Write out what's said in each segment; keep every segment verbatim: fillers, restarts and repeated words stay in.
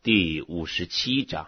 第五十七章。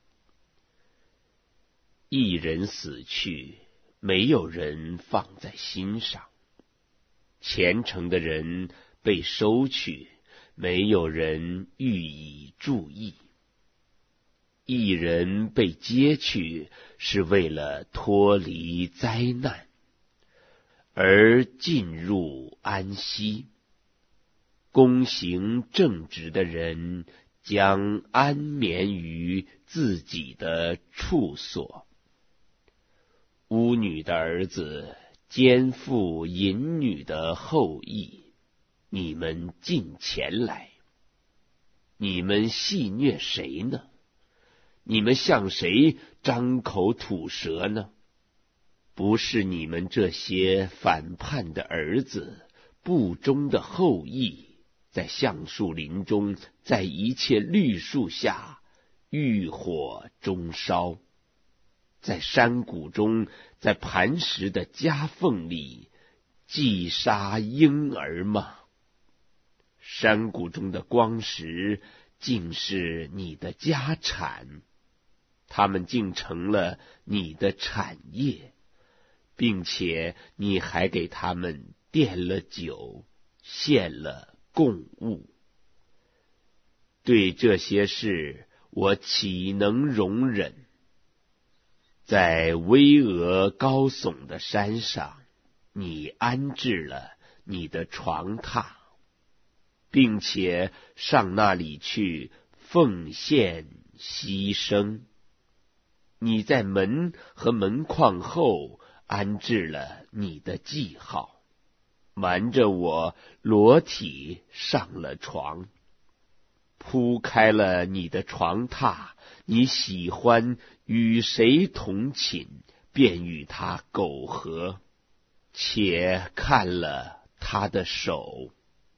一人死去，没有人放在心上；虔诚的人被收去，没有人予以注意。一人被接去，是为了脱离灾难，而进入安息。躬行正直的人将安眠于自己的处所。巫女的儿子肩负淫女的后裔，你们近前来。你们戏谑谁呢？你们向谁张口吐舌呢？不是你们这些反叛的儿子，不忠的后裔，在橡树林中，在一切绿树下，欲火中烧，在山谷中，在磐石的夹缝里，击杀婴儿吗？山谷中的光石竟是你的家产，他们竟成了你的产业，并且你还给他们奠了酒，献了供物。对这些事，我岂能容忍？在巍峨高耸的山上，你安置了你的床榻，并且上那里去奉献牺牲。你在门和门框后安置了你的记号，瞒着我裸体上了床，铺开了你的床榻。你喜欢与谁同寝，便与他苟合，且看了他的手。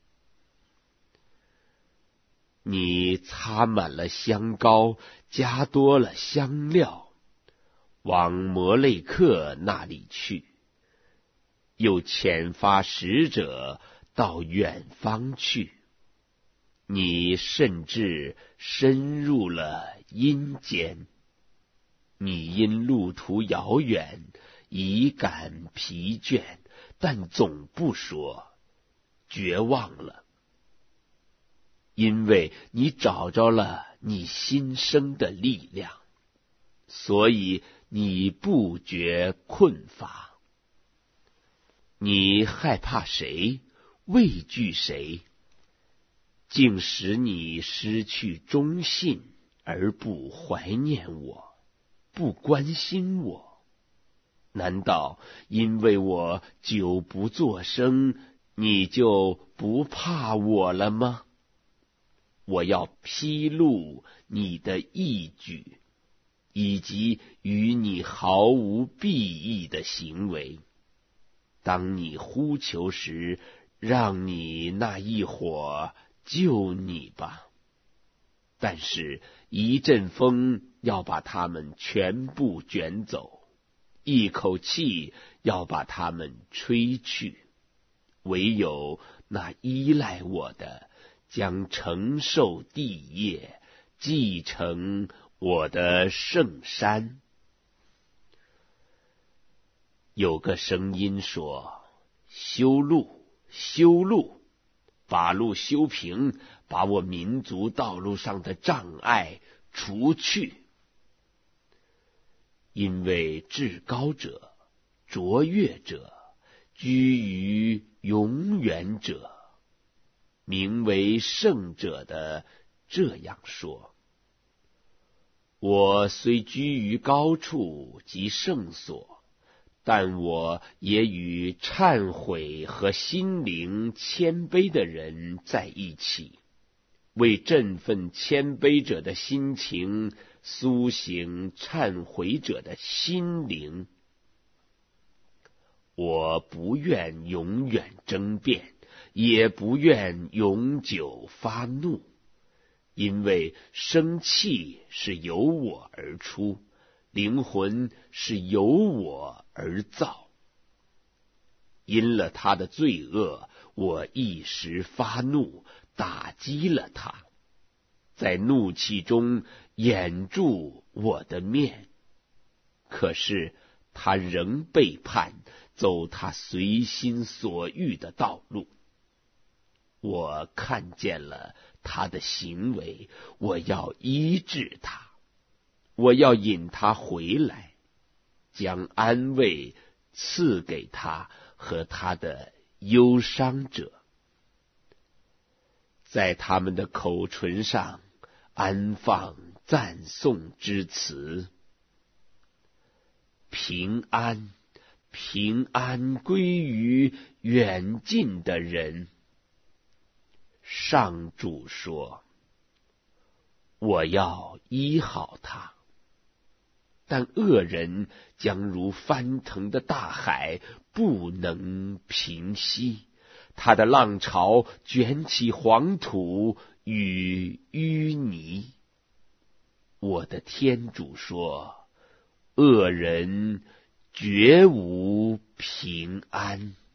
你擦满了香膏，加多了香料，往摩类克那里去，又遣发使者到远方去。你甚至深入了阴间，你因路途遥远，已感疲倦，但总不说绝望了，因为你找着了你新生的力量，所以你不觉困乏。你害怕谁？畏惧谁？竟使你失去忠信，而不怀念我，不关心我。难道因为我久不作声，你就不怕我了吗？我要披露你的义举，以及与你毫无裨益的行为。当你呼求时，让你那一伙救你吧。但是一阵风要把他们全部卷走，一口气要把他们吹去。唯有那依赖我的，将承受地业，继承我的圣山。有个声音说：修路，修路，把路修平，把我民族道路上的障碍除去。因为至高者、卓越者、居于永远者、名为圣者的这样说：我虽居于高处及圣所，但我也与忏悔和心灵谦卑的人在一起，为振奋谦卑者的心情，苏醒忏悔者的心灵。我不愿永远争辩，也不愿永久发怒，因为生气是由我而出，灵魂是由我而造。因了他的罪恶，我一时发怒，打击了他。 在怒气中掩住我的面，可是他仍背叛，走他随心所欲的道路。我看见了他的行为，我要医治他，我要引他回来，将安慰赐给他和他的忧伤者。在他们的口唇上安放赞颂之词，平安，平安归于远近的人。上主说，我要医好他，但恶人将如翻腾的大海，不能平息，他的浪潮卷起黄土与淤泥。我的天主说，恶人绝无平安。